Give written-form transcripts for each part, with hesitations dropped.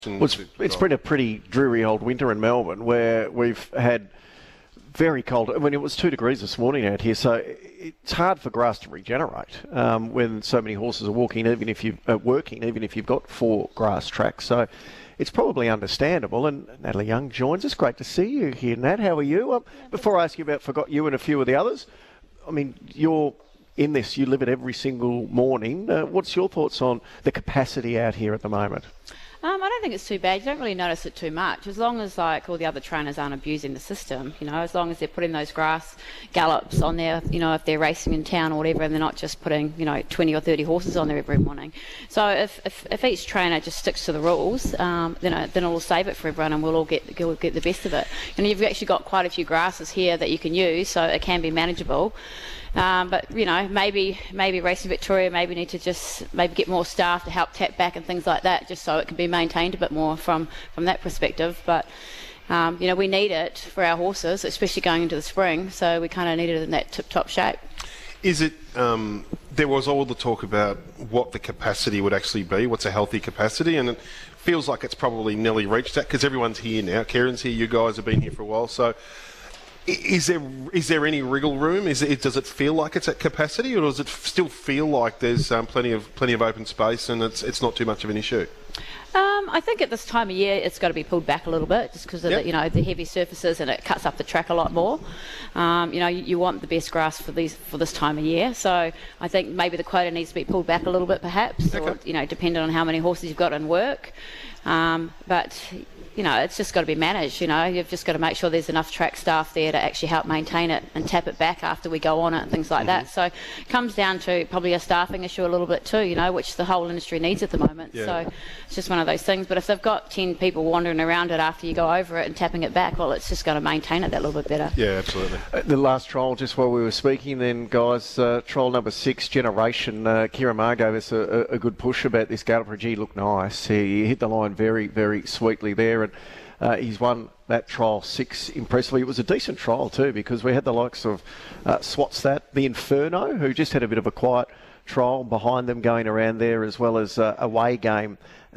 Well, it's been a pretty dreary old winter in Melbourne where we've had very cold. I mean, it was 2 degrees this morning out here, so it's hard for grass to regenerate when so many horses are working, even if you've got 4 grass tracks. So it's probably understandable. And Natalie Young joins us. Great to see you here, Nat. How are you? Before I ask you about Forgot You and a few of the others, I mean, you're in this. You live it every single morning. What's your thoughts on the capacity out here at the moment? I don't think it's too bad. You don't really notice it too much, as long as all the other trainers aren't abusing the system. As long as they're putting those grass gallops on there. If they're racing in town or whatever, and they're not just putting 20 or 30 horses on there every morning. So if each trainer just sticks to the rules, then it'll save it for everyone, and we'll all get the best of it. And you've actually got quite a few grasses here that you can use, so it can be manageable. But maybe Racing Victoria need to just get more staff to help tap back and things like that, just so it can be maintained a bit more from that perspective. But we need it for our horses, especially going into the spring. So we kind of need it in that tip-top shape. Is it? There was all the talk about what the capacity would actually be. What's a healthy capacity? And it feels like it's probably nearly reached that because everyone's here now. Karen's here. You guys have been here for a while. So. Is there any wriggle room? Does it feel like it's at capacity, or does it still feel like there's plenty of open space and it's not too much of an issue? I think at this time of year it's got to be pulled back a little bit, just because of the heavy surfaces, and it cuts up the track a lot more. You want the best grass for this time of year, so I think maybe the quota needs to be pulled back a little bit, perhaps, or depending on how many horses you've got in work. But it's just got to be managed. You've just got to make sure there's enough track staff there to actually help maintain it and tap it back after we go on it and things like that. So it comes down to probably a staffing issue a little bit too, which the whole industry needs at the moment. Yeah. So it's just one of those things. But if they've got 10 people wandering around it after you go over it and tapping it back, well, it's just going to maintain it that little bit better. Yeah, absolutely. The last trial, just while we were speaking then, guys, trial number 6, Generation. Kieran Maher gave us a good push about this galloper. He looked nice. He hit the line very, very sweetly there, and he's won that trial 6 impressively. It was a decent trial too, because we had the likes of Swatstat, the Inferno, who just had a bit of a quiet trial behind them going around there, as well as Away Game.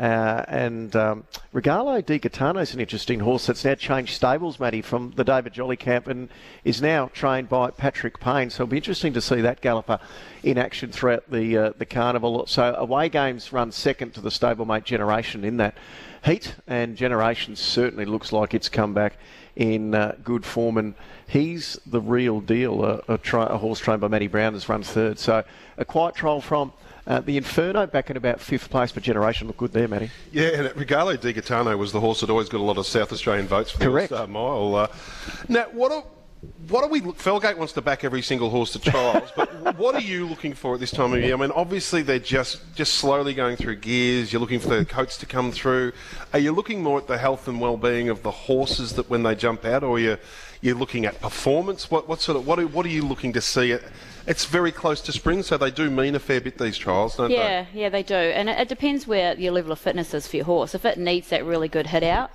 And Regalo di Gaetano is an interesting horse that's now changed stables, Matty, from the David Jolly camp, and is now trained by Patrick Payne. So it'll be interesting to see that galloper in action throughout the carnival. So Away Games runs second to the stablemate Generation in that heat, and Generation certainly looks like it's come back in good form, and he's the real deal. A horse trained by Matty Brown has run third. So a quiet trial from the Inferno, back in about 5th place, but Generation looked good there, Matty. Yeah, and Regalo di Gaetano was the horse that always got a lot of South Australian votes for Correct. the Star Mile. Now, what are we? Felgate wants to back every single horse to trials, but what are you looking for at this time of year? I mean, obviously they're just slowly going through gears. You're looking for the coats to come through. Are you looking more at the health and well-being of the horses that when they jump out, or you're looking at performance? What are you looking to see? It's very close to spring, so they do mean a fair bit, these trials, don't they? Yeah, they do. And it depends where your level of fitness is for your horse. If it needs that really good hit out,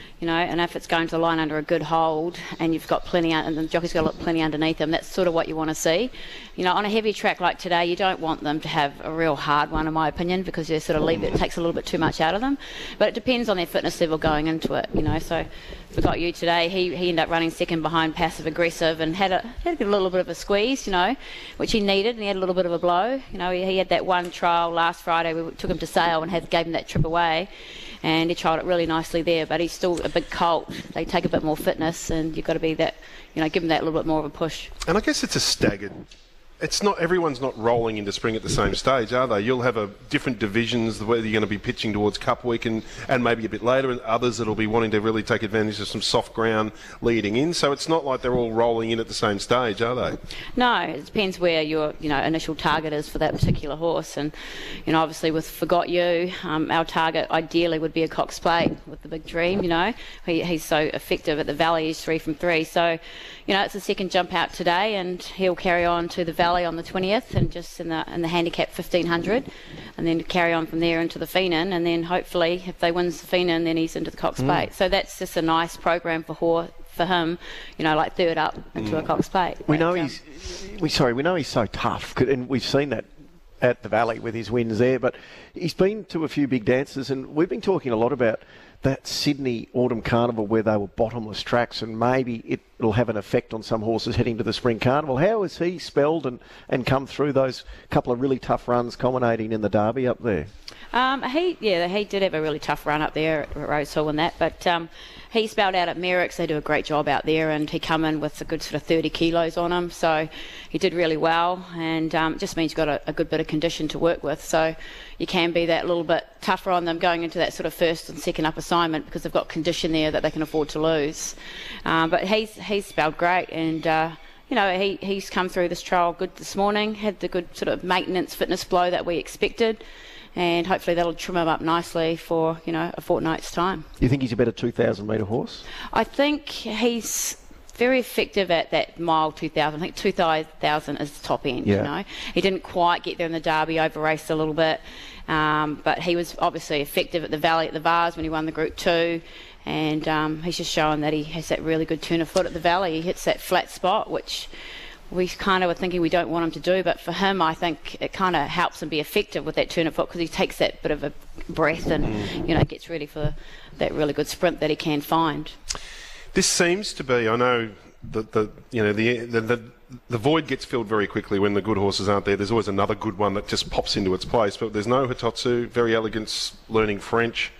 and if it's going to the line under a good hold and you've got plenty, and the jockey's got plenty underneath them, that's sort of what you want to see. On a heavy track like today, you don't want them to have a real hard one, in my opinion, because you sort of it takes a little bit too much out of them. But it depends on their fitness level going into it, So Forgot You today, he ended up running second behind Passive Aggressive and had a little bit of a squeeze, which he needed, and he had a little bit of a blow. He had that one trial last Friday. We took him to Sale and gave him that trip away, and he trialled it really nicely there, but he's still a big colt. They take a bit more fitness, and you've got to be that, give him that little bit more of a push. And I guess it's a staggered. It's not, everyone's not rolling into spring at the same stage, are they? You'll have different divisions where you're going to be pitching towards Cup Week and maybe a bit later, and others that'll be wanting to really take advantage of some soft ground leading in. So it's not like they're all rolling in at the same stage, are they? No, it depends where your initial target is for that particular horse. And obviously with Forgot You, our target ideally would be a Cox Plate with the Big Dream. He's so effective at the Valley. He's 3 from 3. So it's a second jump out today, and he'll carry on to the Valley on the 20th, and just in the handicap 1500, and then carry on from there into the Feenan, and then hopefully if they wins the Feenan, then he's into the Cox Plate. So that's just a nice program for him, like third up into a Cox Plate. We know he's so tough, and we've seen that at the Valley with his wins there, but he's been to a few big dances, and we've been talking a lot about that Sydney Autumn Carnival where they were bottomless tracks, and maybe it'll have an effect on some horses heading to the Spring Carnival. How has he spelled and come through those couple of really tough runs culminating in the Derby up there? He did have a really tough run up there at Rosehill and that, but he spelled out at Merrick's. They do a great job out there, and he come in with a good sort of 30 kilos on him, so he did really well, and it just means you've got a good bit of condition to work with, so you can be that little bit tougher on them going into that sort of first and second up assignment because they've got condition there that they can afford to lose. But he's spelled great, and he's come through this trial good this morning, had the good sort of maintenance fitness blow that we expected, and hopefully that'll trim him up nicely for, a fortnight's time. You think he's a better 2,000 metre horse? I think he's very effective at that mile 2,000. I think 2,000 is the top end, He didn't quite get there in the Derby, over-raced a little bit, but he was obviously effective at the Valley, at the Vars when he won the Group 2, and he's just showing that he has that really good turn of foot at the Valley. He hits that flat spot, which we kind of were thinking we don't want him to do, but for him I think it kind of helps him be effective with that turn of foot because he takes that bit of a breath and gets ready for that really good sprint that he can find. This seems to be, I know that the void gets filled very quickly when the good horses aren't there. There's always another good one that just pops into its place, but there's no Hitotsu, Very Elegance, learning French.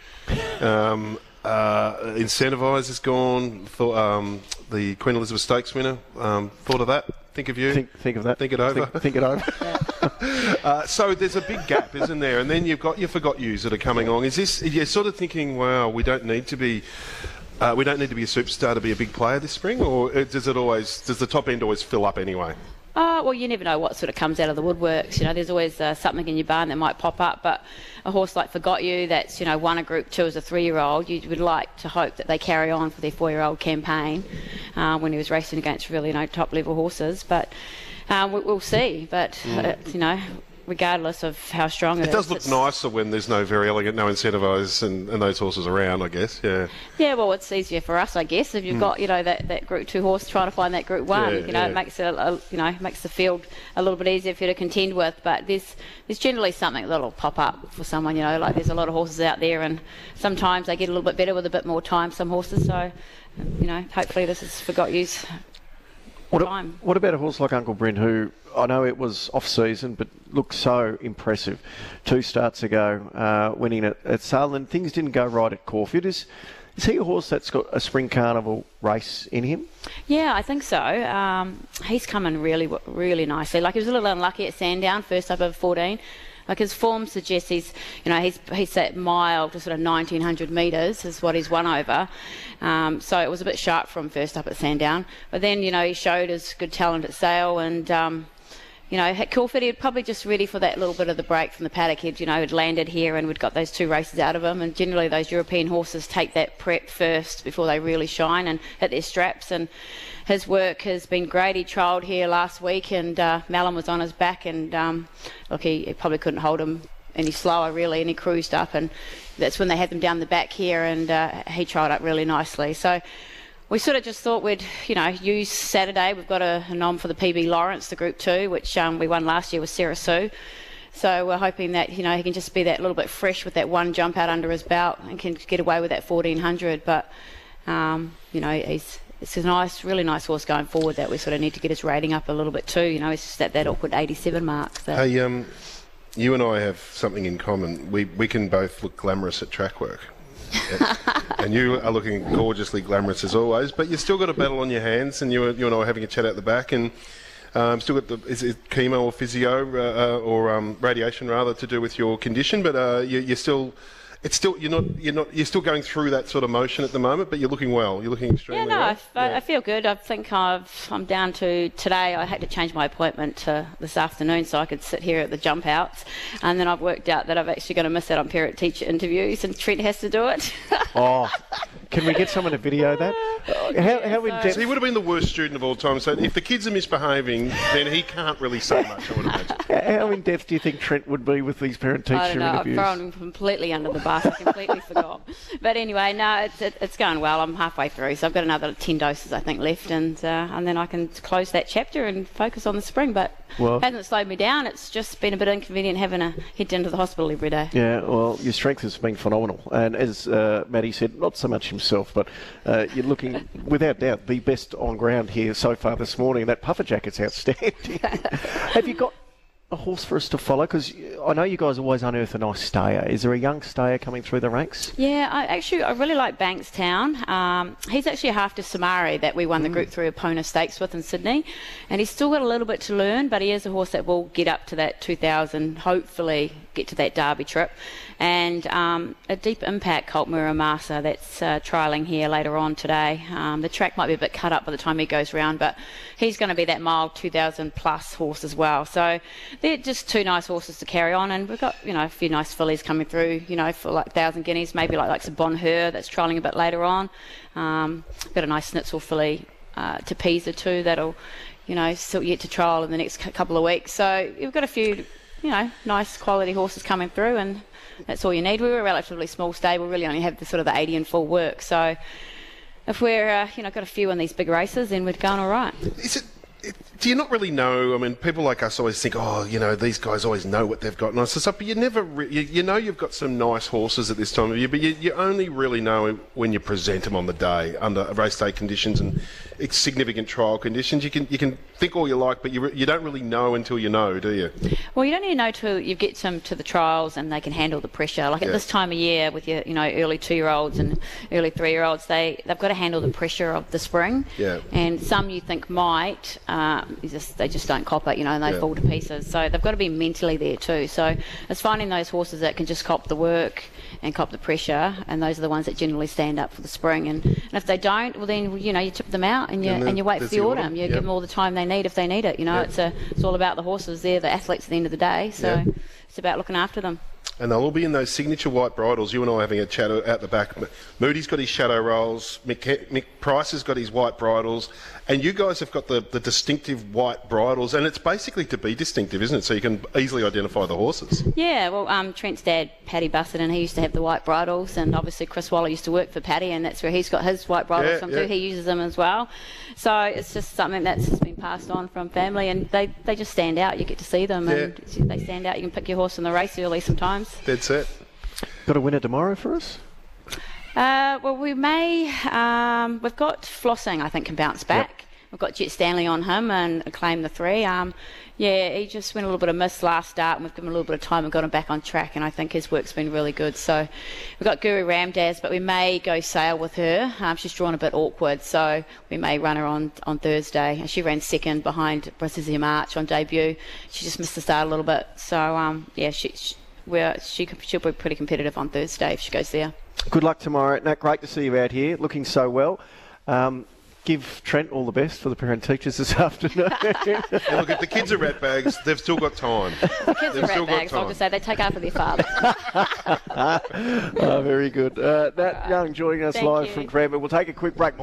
Incentivise is gone. The Queen Elizabeth Stakes winner. Thought of that? Think of you. Think of that. Think it over. Think it over. So there's a big gap, isn't there? And then you've got your forgot yous that are coming along. You're sort of thinking, wow, we don't need to be a superstar to be a big player this spring, or does the top end always fill up anyway? Well, you never know what sort of comes out of the woodworks. There's always something in your barn that might pop up. But a horse like Forgot You, that's won a Group 2 as a 3-year-old, you would like to hope that they carry on for their 4-year-old campaign when he was racing against really top level horses. But we'll see. But regardless of how strong it is. It does look nicer when there's no Very Elegant, no Incentivise and those horses around, I guess, yeah. Yeah, well, it's easier for us, I guess, if you've got, that Group 2 horse trying to find that Group 1. It makes it, makes the field a little bit easier for you to contend with, but there's generally something that'll pop up for someone, like there's a lot of horses out there, and sometimes they get a little bit better with a bit more time, some horses, so, hopefully this is Forgot You's time. What about a horse like Uncle Bryn, who I know it was off-season, but looked so impressive 2 starts ago, winning at Sutherland. Things didn't go right at Caulfield. Is he a horse that's got a Spring Carnival race in him? Yeah, I think so. He's coming really, really nicely. Like, he was a little unlucky at Sandown, first up over 14. Like, his form suggests he's that mile to sort of 1,900 metres is what he's won over. So it was a bit sharp from first up at Sandown. But then, he showed his good talent at Sale, and at Caulfield, he'd probably just ready for that little bit of the break from the paddock. He'd landed here and we'd got those 2 races out of him. And generally those European horses take that prep first before they really shine and hit their straps. And his work has been great. He trialled here last week, and Malin was on his back, and he probably couldn't hold him any slower really, and he cruised up, and that's when they had them down the back here, and he trialled up really nicely. So we sort of just thought we'd, use Saturday. We've got a nom for the PB Lawrence, the Group 2, which we won last year with Sarah Sue. So we're hoping that, he can just be that little bit fresh with that one jump out under his belt and can get away with that 1,400. But, it's a nice, really nice horse going forward that we sort of need to get his rating up a little bit too. He's just at that awkward 87 mark. So. Hey, you and I have something in common. We can both look glamorous at track work. And you are looking gorgeously glamorous as always, but you've still got a battle on your hands, and you and I are having a chat out the back, and still got is it chemo or physio or radiation rather to do with your condition, but you're still. You're still going through that sort of motion at the moment, but you're looking well. You're looking extremely well. I feel good. I think I'm down to today. I had to change my appointment to this afternoon so I could sit here at the jump outs, and then I've worked out that I'm actually going to miss out on parent teacher interviews, and Trent has to do it. Oh, can we get someone to video that? How in depth? So he would have been the worst student of all time. So if the kids are misbehaving, then he can't really say much, I would imagine. How in depth do you think Trent would be with these parent-teacher I don't know. interviews? I've thrown him completely under the bus. I completely forgot. But anyway, no, it's going well. I'm halfway through, so I've got another 10 doses, I think, left, and then I can close that chapter and focus on the spring. But it hasn't slowed me down. It's just been a bit inconvenient having to head into the hospital every day. Yeah, well, your strength has been phenomenal. And as Matty said, not so much himself, but you're looking, without doubt, the best on ground here so far this morning. That puffer jacket's outstanding. Have you got a horse for us to follow? Because I know you guys always unearth a nice stayer. Is there a young stayer coming through the ranks? Yeah, I really like Bankstown. He's actually a half to Samari that we won the Group 3 Epona Stakes with in Sydney, and he's still got a little bit to learn, but he is a horse that will get up to that 2000, hopefully get to that Derby trip. And a Deep Impact Colt Muramasa that's trialling here later on today. The track might be a bit cut up by the time he goes round, but he's going to be that mile 2000 plus horse as well. So they're just two nice horses to carry on, and we've got a few nice fillies coming through, for like 1,000 guineas, maybe like some Bon Hur that's trialling a bit later on. Got a nice Schnitzel filly to Pisa too that'll still yet to trial in the next couple of weeks. So we've got a few nice quality horses coming through, and that's all you need. We were a relatively small stable, really only have the 80 in full work. So if we're got a few in these big races, then we're going all right. Do you not really know? I mean, people like us always think, these guys always know what they've got and all this stuff, but you never, you've got some nice horses at this time of year, but you only really know when you present them on the day under race day conditions and significant trial conditions. You can think all you like, but you don't really know until you know, do you? Well, you don't even know till you get them to the trials and they can handle the pressure. Like at this time of year with your early 2-year-olds and early 3-year-olds, they've got to handle the pressure of the spring. Yeah. And some you think might. They just don't cop it, and they fall to pieces. So they've got to be mentally there too. So it's finding those horses that can just cop the work and cop the pressure, and those are the ones that generally stand up for the spring. And if they don't, well then you tip them out and you wait for the autumn. You give them all the time they need if they need it. It's all about the horses. They're the athletes at the end of the day. So it's about looking after them. And they'll all be in those signature white bridles. You and I are having a chat out the back. Moody's got his shadow rolls. Mick Price has got his white bridles. And you guys have got the distinctive white bridles. And it's basically to be distinctive, isn't it? So you can easily identify the horses. Yeah, well, Trent's dad, Paddy Busserton, he used to have the white bridles. And obviously Chris Waller used to work for Paddy, and that's where he's got his white bridles from too. He uses them as well. So it's just something that's been passed on from family. And they just stand out. You get to see them. And they stand out. You can pick your horse in the race early sometimes. That's it. Got a winner tomorrow for us? Well, we may. We've got Flossing, I think, can bounce back. Yep. We've got Jet Stanley on him and Acclaim the 3. He just went a little bit of miss last start, and we've given him a little bit of time and got him back on track, and I think his work's been really good. So we've got Guru Ramdaz, but we may go sail with her. She's drawn a bit awkward, so we may run her on Thursday. She ran second behind Brasilia March on debut. She just missed the start a little bit. So, she'll be pretty competitive on Thursday if she goes there. Good luck tomorrow. Nat, great to see you out here, looking so well. Give Trent all the best for the parent teachers this afternoon. Look, if the kids are ratbags, they've still got time. The kids are ratbags, I'll just say they take after their father. Very good. Nat Young joining us live from Cranbourne. We'll take a quick break.